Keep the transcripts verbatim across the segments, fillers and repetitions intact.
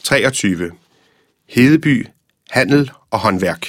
treogtyve. Hedeby, handel og håndværk.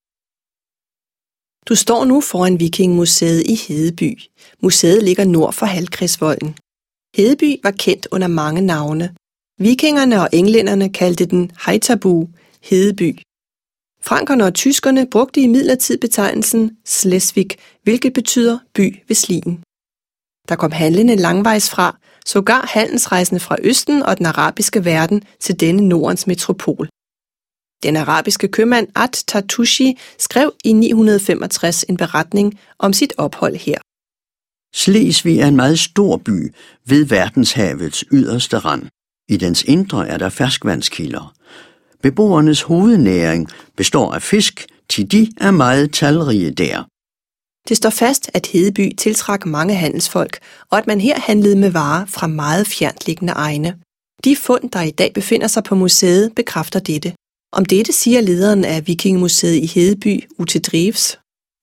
Du står nu foran Vikingemuseet i Hedeby. Museet ligger nord for Halvkrigsvolden. Hedeby var kendt under mange navne. Vikingerne og englænderne kaldte den Haithabu, Hedeby. Frankerne og tyskerne brugte imidlertid betegnelsen Slesvig, hvilket betyder by ved Slien. Der kom handlende langvejs fra, sågar handelsrejsende fra Østen og den arabiske verden til denne Nordens metropol. Den arabiske købmand At-Tartushi skrev i ni hundrede femogtres en beretning om sit ophold her. Slesvig er en meget stor by ved verdenshavets yderste rand. I dens indre er der ferskvandskilder. Beboernes hovednæring består af fisk, til de er meget talrige der. Det står fast, at Hedeby tiltrak mange handelsfolk, og at man her handlede med varer fra meget fjerntliggende egne. De fund, der i dag befinder sig på museet, bekræfter dette. Om dette siger lederen af Vikingemuseet i Hedeby, Ute Dreves.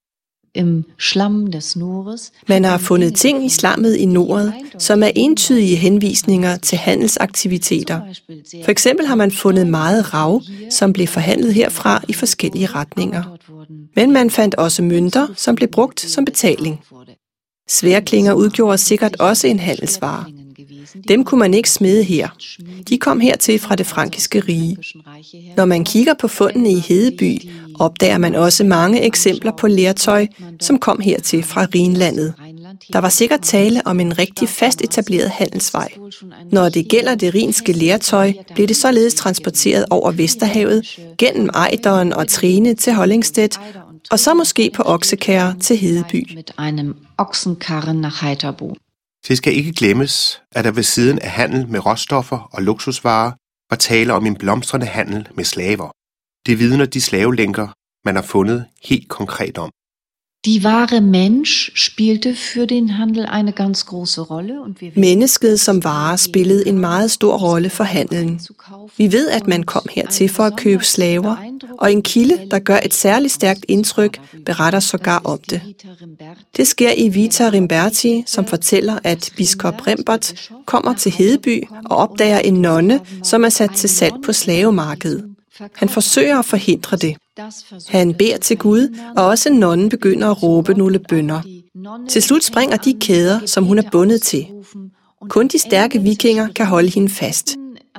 Man har fundet ting i slammet i Noret, som er entydige henvisninger til handelsaktiviteter. For eksempel har man fundet meget rav, som blev forhandlet herfra i forskellige retninger. Men man fandt også mønter, som blev brugt som betaling. Sværdklinger udgjorde sikkert også en handelsvare. Dem kunne man ikke smede her. De kom hertil fra det frankiske rige. Når man kigger på fundene i Hedeby, opdager man også mange eksempler på lertøj, som kom hertil fra Rhinlandet. Der var sikkert tale om en rigtig fast etableret handelsvej. Når det gælder det rhinske lertøj, blev det således transporteret over Vesterhavet, gennem Ejderen og Trine til Hollingstedt, og så måske på oksekærre til Hedeby. Det skal ikke glemmes, at der ved siden af handel med råstoffer og luksusvarer var tale om en blomstrende handel med slaver. Det vidner de slavelænker, man har fundet helt konkret om. Die wahre Mensch spielte für den Handel eine ganz große Rolle. Und wir Mennesket som vare spillede en meget stor rolle for handelen. Vi ved, at man kom hertil for at købe slaver, og en kilde, der gør et særligt stærkt indtryk, beretter sågar om det. Det sker i Vita Rimberti, som fortæller, at biskop Rimbert kommer til Hedeby og opdager en nonne, som er sat til salg på slavemarkedet. Han forsøger at forhindre det. Han beder til Gud, og også nonnen begynder at råbe nogle bønner. Til slut springer de kæder, som hun er bundet til. Kun de stærke vikinger kan holde hende fast.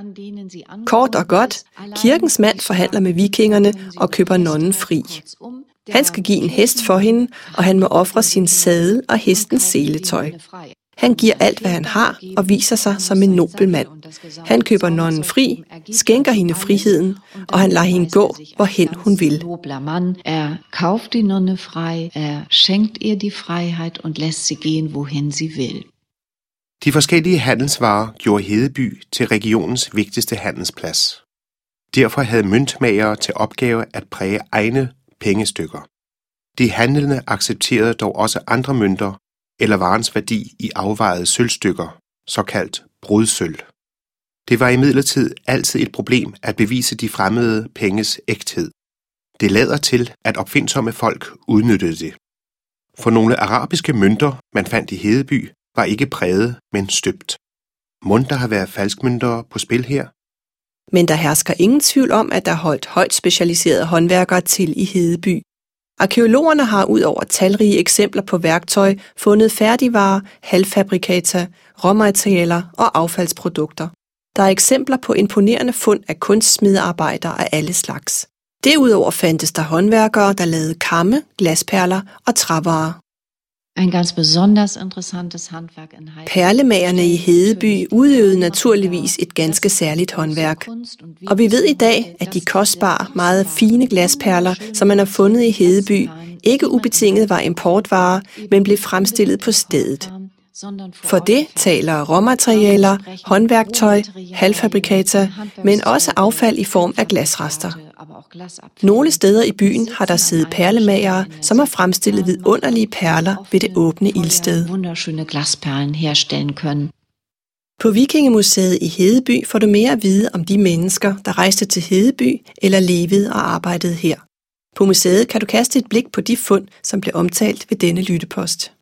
Kort og godt, kirkens mand forhandler med vikingerne og køber nonnen fri. Han skal give en hest for hende, og han må ofre sin sadel og hestens seletøj. Han giver alt, hvad han har, og viser sig som en nobel mand. Han køber nonnen fri, skænker hende friheden, og han lader hende gå, hvorhen hun vil. Er kauft die Nonne frei, er schenkt ihr die Freiheit und lässt sie gehen, wohin sie will. De forskellige handelsvarer gjorde Hedeby til regionens vigtigste handelsplads. Derfor havde møntmagere til opgave at præge egne pengestykker. De handlende accepterede dog også andre mønter, eller varens værdi i afvejede sølvstykker, såkaldt brudsølv. Det var imidlertid altid et problem at bevise de fremmede penges ægthed. Det lader til, at opfindsomme folk udnyttede det. For nogle arabiske mønter, man fandt i Hedeby, var ikke præget, men støbt. Mon der har været falskmønter på spil her? Men der hersker ingen tvivl om, at der holdt højt specialiserede håndværkere til i Hedeby. Arkæologerne har ud over talrige eksempler på værktøj fundet færdigvarer, halvfabrikata, råmaterialer og affaldsprodukter. Der er eksempler på imponerende fund af kunstsmedearbejder af alle slags. Derudover fandtes der håndværkere, der lavede kamme, glasperler og trævarer. Ein ganz besonders interessantes Handwerk in Heidelberg. Perlemagerne i Hedeby udøvede naturligvis et ganske særligt håndværk. Og vi ved i dag, at de kostbare, meget fine glasperler, som man har fundet i Hedeby, ikke ubetinget var importvarer, men blev fremstillet på stedet. For det taler råmaterialer, håndværktøj, halvfabrikata, men også affald i form af glasrester. Nogle steder i byen har der siddet perlemagere, som har fremstillet vidunderlige perler ved det åbne ildsted. På Vikingemuseet i Hedeby får du mere at vide om de mennesker, der rejste til Hedeby eller levede og arbejdede her. På museet kan du kaste et blik på de fund, som blev omtalt ved denne lyttepost.